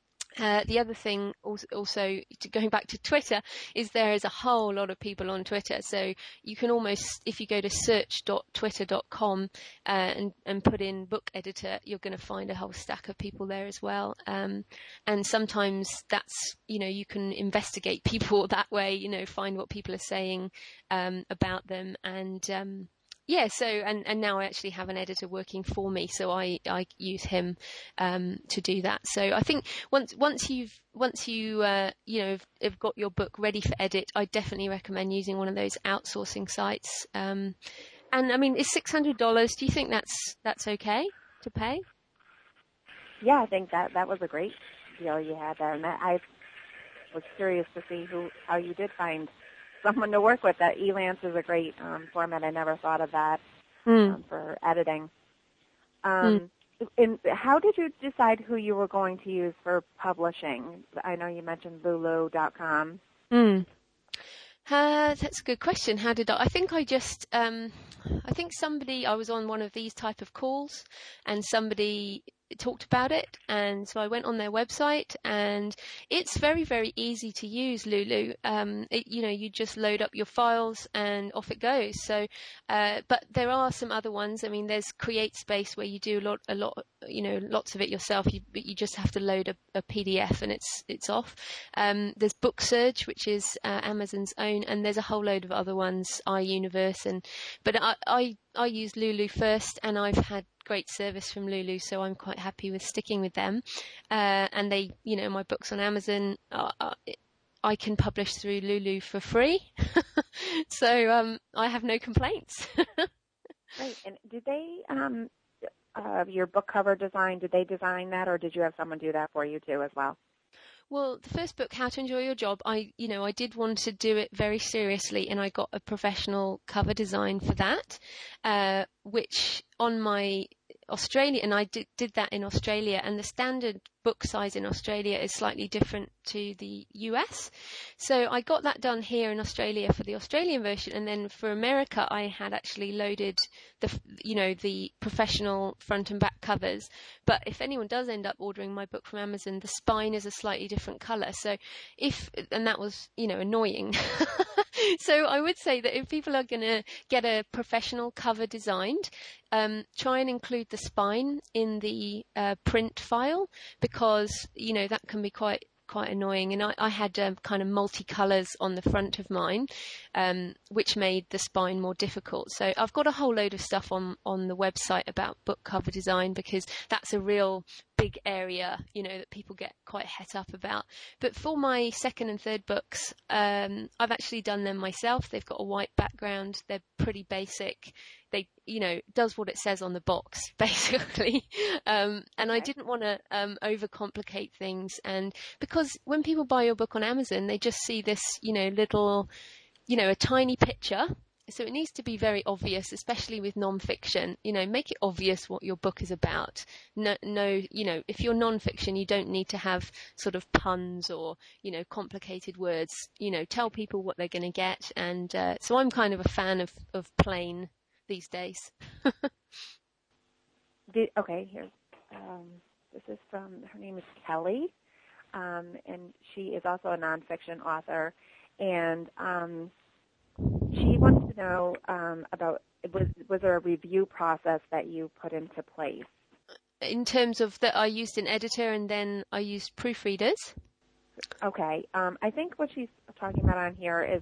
Speaker 1: Uh, the other thing also, also to going back to Twitter, is there is a whole lot of people on Twitter. So you can almost, if you go to search dot twitter dot com uh, and, and put in book editor, you're going to find a whole stack of people there as well. Um, and sometimes that's, you know, you can investigate people that way, you know, find what people are saying um, about them. And um, yeah, so, and, and now I actually have an editor working for me, so I, I use him um, to do that. So I think once once you've once you uh, you know have, have got your book ready for edit, I definitely recommend using one of those outsourcing sites. Um, and I mean, is six hundred dollars? Do you think that's that's okay to pay?
Speaker 2: Yeah, I think that that was a great deal you had there, and that, I was curious to see who how you did find someone to work with. That Elance is a great um, format. I never thought of that mm. um, for editing. Um, mm. and how did you decide who you were going to use for publishing? I know you mentioned Lulu dot com.
Speaker 1: Mm. Uh, that's a good question. How did I? I think I just, um, I think somebody, I was on one of these type of calls and somebody talked about it. And so I went on their website and it's very, very easy to use Lulu. Um, it, you know, you just load up your files and off it goes. So, uh, but there are some other ones. I mean, there's CreateSpace where you do a lot, a lot, you know, lots of it yourself. You, you just have to load a, a P D F and it's, it's off. Um, there's BookSurge, which is uh, Amazon's own, and there's a whole load of other ones, iUniverse, and, but I, I, I used Lulu first and I've had great service from Lulu, so I'm quite happy with sticking with them. Uh, and they, you know, my books on Amazon, uh, I can publish through Lulu for free. So um, I have no complaints.
Speaker 2: Right. And did they, um, uh, your book cover design, did they design that or did you have someone do that for you too as well?
Speaker 1: Well, the first book, How to Enjoy Your Job, I, you know, I did want to do it very seriously, and I got a professional cover design for that, uh, which on my Australia, and I did, did that in Australia, and the standard book size in Australia is slightly different to the U S. So I got that done here in Australia for the Australian version, and then for America, I had actually loaded the, you know, the professional front and back covers. But if anyone does end up ordering my book from Amazon, the spine is a slightly different color. So if, and that was, you know, annoying. So I would say that if people are going to get a professional cover designed, um, try and include the spine in the uh, print file, because, you know, that can be quite quite annoying. And I, I had um, kind of multicolours on the front of mine, um, which made the spine more difficult. So I've got a whole load of stuff on, on the website about book cover design, because that's a real big area, you know, that people get quite het up about. But for my second and third books, um, I've actually done them myself. They've got a white background. They're pretty basic. They, you know, does what it says on the box, basically. Um, and okay. I didn't want to um, overcomplicate things. And because when people buy your book on Amazon, they just see this, you know, little, you know, a tiny picture. So it needs to be very obvious, especially with non-fiction. You know, make it obvious what your book is about. No, no, you know, if you're non-fiction, you don't need to have sort of puns or, you know, complicated words. You know, tell people what they're going to get. And uh, so I'm kind of a fan of, of plain these days.
Speaker 2: the, okay, here. Um, this is from, her name is Kelly, um, and she is also a nonfiction author. And um, she wants to know um, about, was, was there a review process that you put into place?
Speaker 1: In terms of that, I used an editor and then I used proofreaders.
Speaker 2: Okay. Um, I think what she's talking about on here is,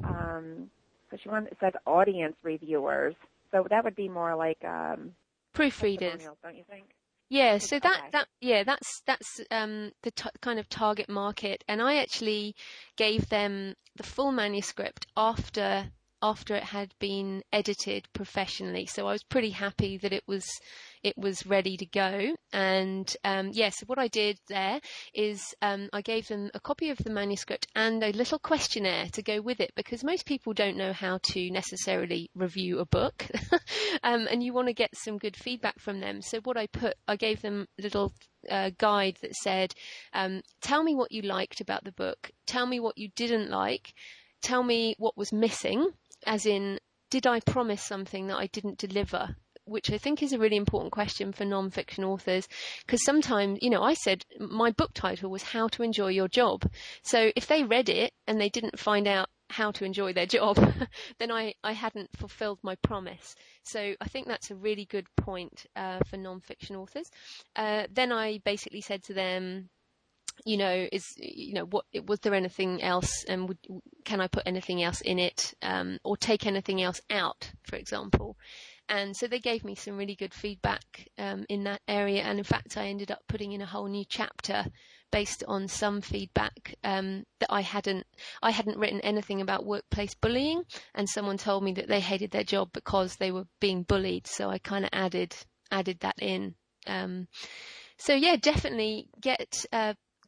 Speaker 2: um, so she wants, it says audience reviewers. So that would be more like um,
Speaker 1: proofreaders,
Speaker 2: don't you think?
Speaker 1: Yeah. So that,
Speaker 2: okay.
Speaker 1: that yeah, that's that's um, the t- kind of target market. And I actually gave them the full manuscript after after it had been edited professionally. So I was pretty happy that it was it was ready to go. And um, yes, yeah, so what I did there is um, I gave them a copy of the manuscript and a little questionnaire to go with it, because most people don't know how to necessarily review a book, um, and you want to get some good feedback from them. So what I put, I gave them a little uh, guide that said, um, tell me what you liked about the book, tell me what you didn't like, tell me what was missing, as in, did I promise something that I didn't deliver? Which I think is a really important question for non-fiction authors, because sometimes, you know, I said my book title was How to Enjoy Your Job. So if they read it and they didn't find out how to enjoy their job, then I, I hadn't fulfilled my promise. So I think that's a really good point uh, for non-fiction authors. Uh, then I basically said to them, you know, is, you know, what, was there anything else, and would, can I put anything else in it, um, or take anything else out, for example? And so they gave me some really good feedback um, in that area. And in fact, I ended up putting in a whole new chapter based on some feedback um, that I hadn't, I hadn't written anything about workplace bullying. And someone told me that they hated their job because they were being bullied. So I kind of added, added that in. Um, so yeah, definitely get, uh,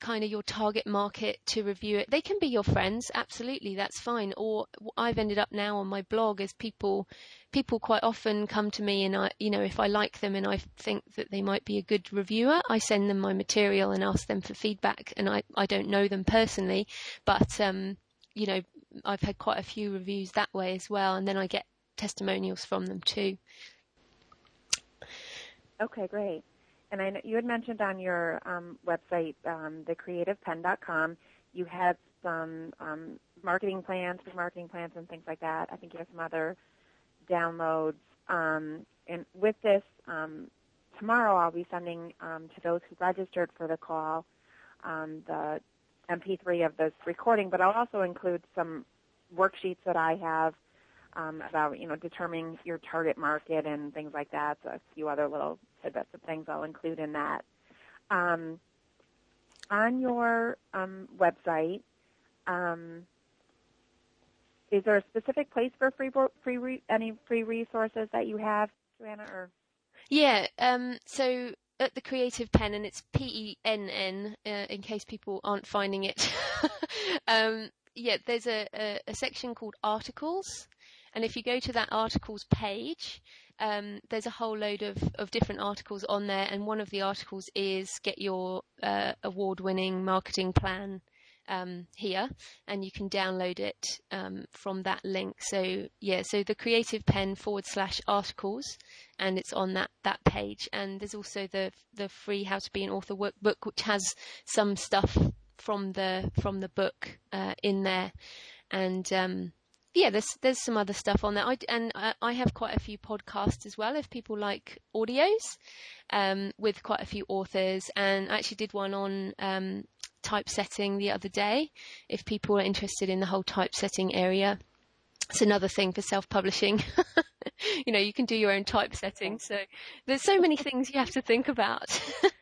Speaker 1: kind of your target market to review it. They can be your friends, absolutely, that's fine. Or I've ended up now on my blog as people people quite often come to me, and I, you know, if I like them and I think that they might be a good reviewer, I send them my material and ask them for feedback. And I, I don't know them personally, but um, you know, I've had quite a few reviews that way as well, and then I get testimonials from them too.
Speaker 2: Okay, great. And I know you had mentioned on your um, website, um, the creative pen dot com, you had some um, marketing plans, marketing plans and things like that. I think you have some other downloads. Um, and with this, um, tomorrow I'll be sending um, to those who registered for the call um, the M P three of this recording, but I'll also include some worksheets that I have um, about, you know, determining your target market and things like that. So a few other little tidbits of things I'll include in that. Um, on your um, website, um, is there a specific place for free, free re, any free resources that you have, Joanna? Or
Speaker 1: yeah, um, so at the Creative Pen, and it's P E N N, uh, in case people aren't finding it. um, yeah, there's a, a, a section called Articles. And if you go to that articles page, um, there's a whole load of, of different articles on there. And one of the articles is get your uh, award-winning marketing plan um, here. And you can download it um, from that link. So, yeah, so the Creative Pen forward slash articles. And it's on that, that page. And there's also the the free How to Be an Author workbook, which has some stuff from the from the book uh, in there. And um yeah, there's there's some other stuff on there. I, and I, I have quite a few podcasts as well if people like audios um, with quite a few authors. And I actually did one on um, typesetting the other day if people are interested in the whole typesetting area. It's another thing for self-publishing. You know, you can do your own typesetting. So there's so many things you have to think about.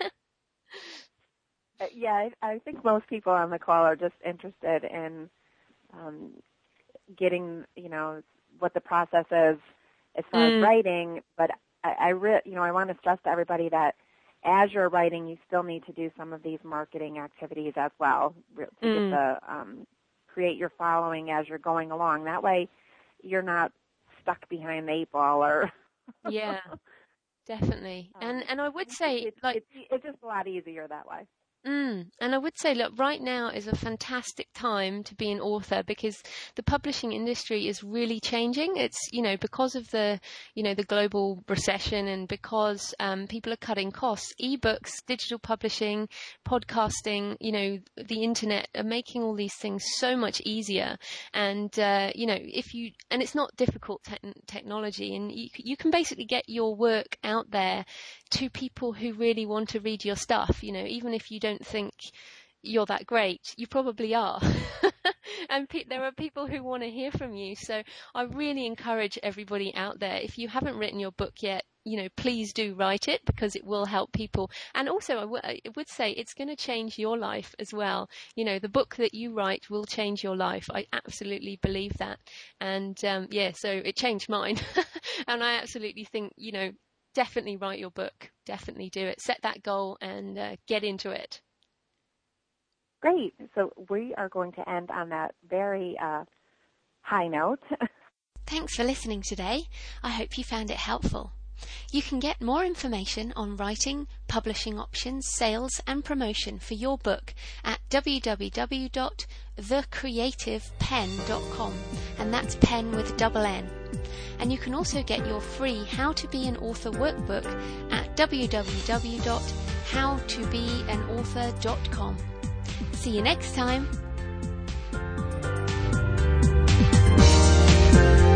Speaker 2: Yeah, I, I think most people on the call are just interested in um, getting, you know, what the process is as far mm. as writing, but I, I re- you know, I want to stress to everybody that as you're writing, you still need to do some of these marketing activities as well to mm. get the um, create your following as you're going along. That way, you're not stuck behind the eight ball or.
Speaker 1: Yeah, definitely. Um, and and I would say
Speaker 2: it's,
Speaker 1: like
Speaker 2: it's, it's just a lot easier that way.
Speaker 1: Mm. And I would say, look, right now is a fantastic time to be an author because the publishing industry is really changing. It's, you know, because of the, you know, the global recession and because um, people are cutting costs, ebooks, digital publishing, podcasting, you know, the internet are making all these things so much easier. And, uh, you know, if you, and it's not difficult te- technology and you, you can basically get your work out there to people who really want to read your stuff, you know, even if you don't think you're that great, you probably are. And pe- there are people who want to hear from you. So I really encourage everybody out there, if you haven't written your book yet, you know, please do write it because it will help people. And also I, w- I would say it's going to change your life as well. You know, the book that you write will change your life. I absolutely believe that. And um, yeah, so it changed mine. And I absolutely think, you know, definitely write your book. Definitely do it. Set that goal and uh, get into it.
Speaker 2: Great. So we are going to end on that very uh, high note.
Speaker 1: Thanks for listening today. I hope you found it helpful. You can get more information on writing, publishing options, sales and promotion for your book at w w w dot the creative pen dot com, and that's pen with double N. And you can also get your free How to Be an Author workbook at w w w dot how to be an author dot com. See you next time.